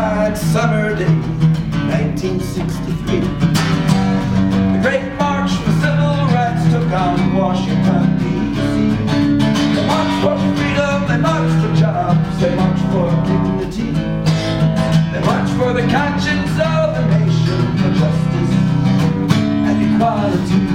bright summer day, 1963. The great march for civil rights took on Washington, D.C. They marched for freedom, they marched for jobs, they marched for dignity. They marched for the conscience of the nation, for justice and equality.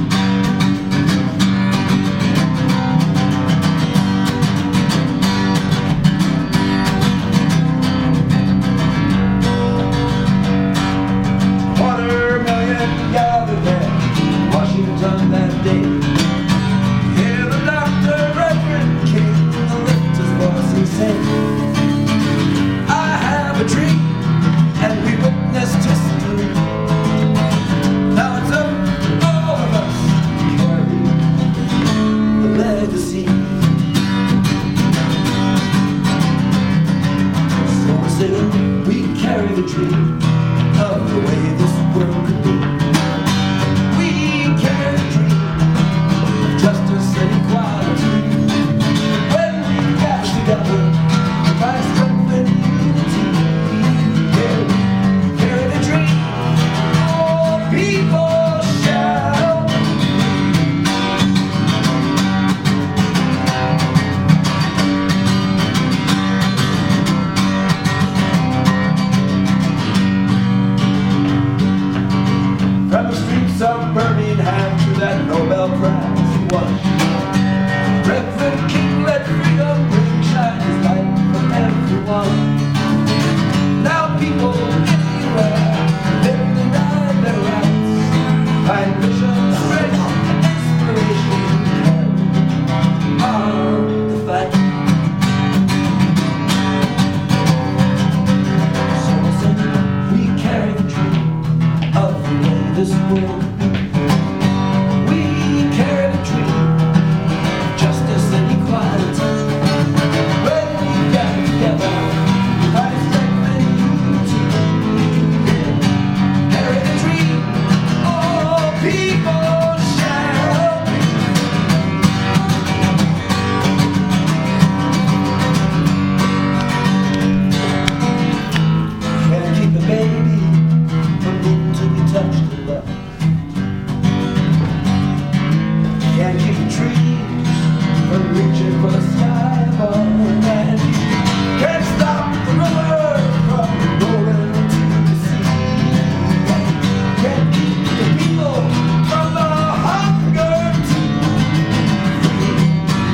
Gathered there in Washington that day. Hear the doctor, Reverend King, lift his voice and say, I have a dream, and we witnessed history. Now it's up to all of us to carry the legacy. So I say we carry the dream of the way this world could be. From the streets of Birmingham to that Nobel Prize he won, Reverend King let freedom ring, shine his light for everyone. Now people anywhere live and deny their rights, find vision, strength, and inspiration to carry on the fight. So I say we carry the dream of the way this world could be. We carry the dream of justice and equality. When we gather together, we find strength and unity. Carry the dream, all people shall be. Can't keep a baby from needing to be touched and loved. Can't keep the trees from reaching for the sky above. And you can't stop the river from rolling into the sea. Can't keep the people from the hunger to be free.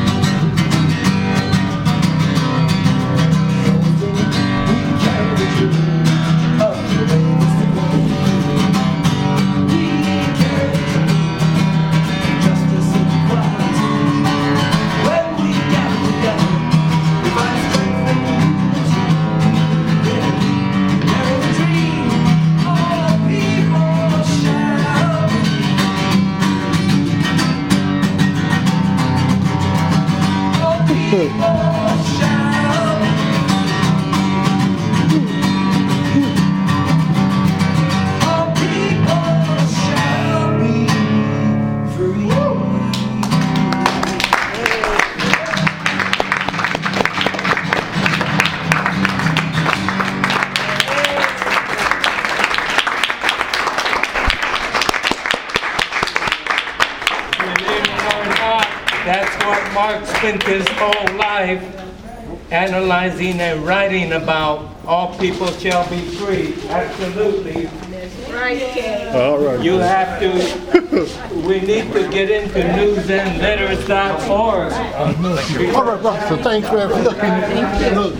So we carry the dream of the way this world. We carry the dream, justice and equality. When we gather together, we find strength and unity. Carry the dream, all people shall be. All people shall be. All people shall be free. That's what Mark spent his whole life analyzing and writing about. All people shall be free. Absolutely. All right. You have to, we need to get into newsandletters.org. All right, right. So thanks for looking. Look,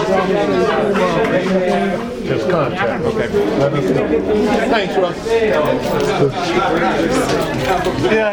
you need just contact. Okay. Let us know. Thanks, Russ. Yeah.